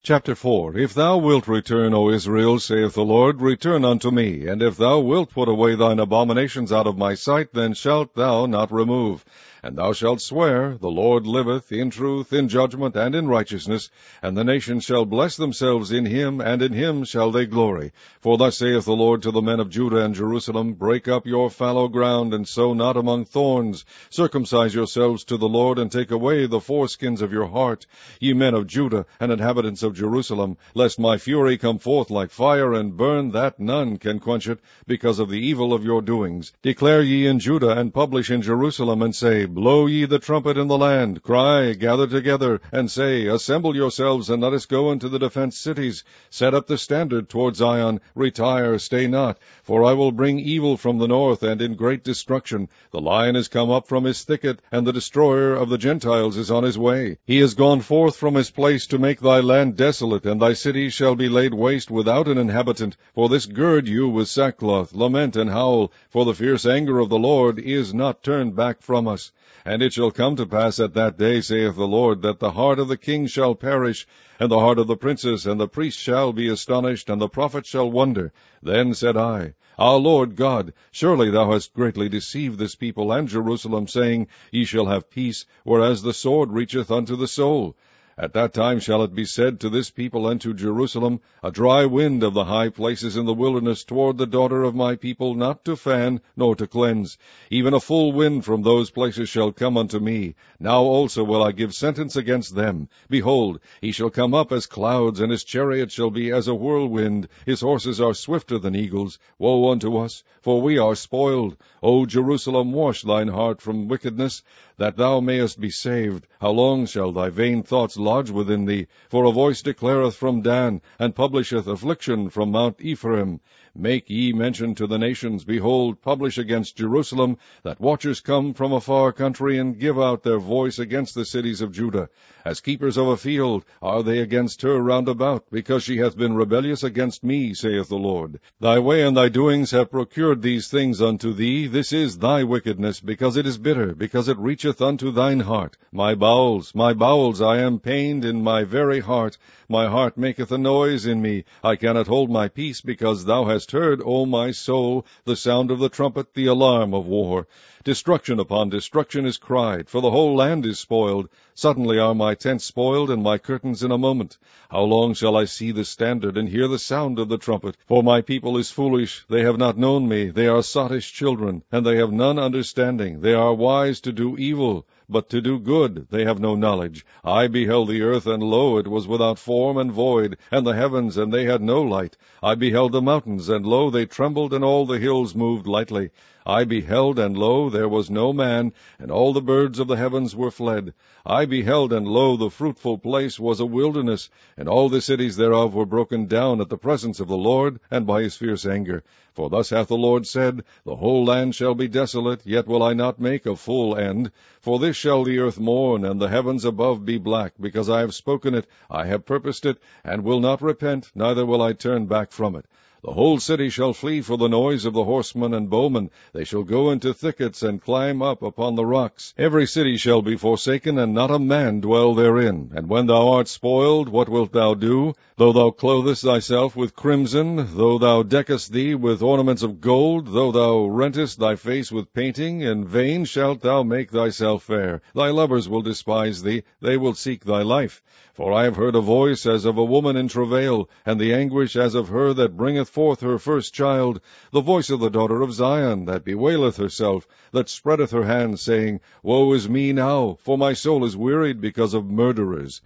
Chapter 4 If thou wilt return, O Israel, saith the Lord, return unto me. And if thou wilt put away thine abominations out of my sight, then shalt thou not remove. And thou shalt swear, The Lord liveth, in truth, in judgment, and in righteousness, and the nations shall bless themselves in him, and in him shall they glory. For thus saith the Lord to the men of Judah and Jerusalem, Break up your fallow ground, and sow not among thorns. Circumcise yourselves to the Lord, and take away the foreskins of your heart, ye men of Judah and inhabitants of Jerusalem, lest my fury come forth like fire, and burn that none can quench it, because of the evil of your doings. Declare ye in Judah, and publish in Jerusalem, and say, Blow ye the trumpet in the land, cry, gather together, and say, Assemble yourselves, and let us go into the defenced cities. Set up the standard toward Zion, retire, stay not, for I will bring evil from the north, and in great destruction. The lion is come up from his thicket, and the destroyer of the Gentiles is on his way. He is gone forth from his place to make thy land desolate, and thy cities shall be laid waste without an inhabitant. For this gird you with sackcloth, lament and howl, for the fierce anger of the Lord is not turned back from us. And it shall come to pass at that day, saith the Lord, that the heart of the king shall perish, and the heart of the princes, and the priests shall be astonished, and the prophets shall wonder. Then said I, Our Lord God, surely thou hast greatly deceived this people and Jerusalem, saying, Ye shall have peace, whereas the sword reacheth unto the soul. At that time shall it be said to this people and to Jerusalem, A dry wind of the high places in the wilderness toward the daughter of my people, not to fan, nor to cleanse. Even a full wind from those places shall come unto me. Now also will I give sentence against them. Behold, he shall come up as clouds, and his chariot shall be as a whirlwind. His horses are swifter than eagles. Woe unto us, for we are spoiled. O Jerusalem, wash thine heart from wickedness, that thou mayest be saved. How long shall thy vain thoughts lodge within thee? For a voice declareth from Dan, and publisheth affliction from Mount Ephraim. Make ye mention to the nations, behold, publish against Jerusalem, that watchers come from a far country, and give out their voice against the cities of Judah. As keepers of a field are they against her round about, because she hath been rebellious against me, saith the Lord. Thy way and thy doings have procured these things unto thee. This is thy wickedness, because it is bitter, because it reacheth unto thine heart. My bowels, I am pained in my very heart. My heart maketh a noise in me. I cannot hold my peace, because thou hast heard, O my soul, the sound of the trumpet, the alarm of war. Destruction upon destruction is cried, for the whole land is spoiled. Suddenly are my tents spoiled, and my curtains in a moment. How long shall I see the standard, and hear the sound of the trumpet? For my people is foolish, they have not known me. They are sottish children, and they have none understanding. They are wise to do evil, but to do good they have no knowledge. I beheld the earth, and lo, it was without form and void, and the heavens, and they had no light. I beheld the mountains, and lo, they trembled, and all the hills moved lightly. I beheld, and lo, there was no man, and all the birds of the heavens were fled. I beheld, and lo, the fruitful place was a wilderness, and all the cities thereof were broken down at the presence of the Lord, and by his fierce anger. For thus hath the Lord said, The whole land shall be desolate, yet will I not make a full end. For this shall the earth mourn, and the heavens above be black, because I have spoken it, I have purposed it, and will not repent, neither will I turn back from it. The whole city shall flee for the noise of the horsemen and bowmen. They shall go into thickets, and climb up upon the rocks. Every city shall be forsaken, and not a man dwell therein. And when thou art spoiled, what wilt thou do? Though thou clothest thyself with crimson, though thou deckest thee with ornaments of gold, though thou rentest thy face with painting, in vain shalt thou make thyself fair. Thy lovers will despise thee, they will seek thy life. For I have heard a voice as of a woman in travail, and the anguish as of her that bringeth forth her first child, the voice of the daughter of Zion, that bewaileth herself, that spreadeth her hands, saying, Woe is me now, for my soul is wearied because of murderers.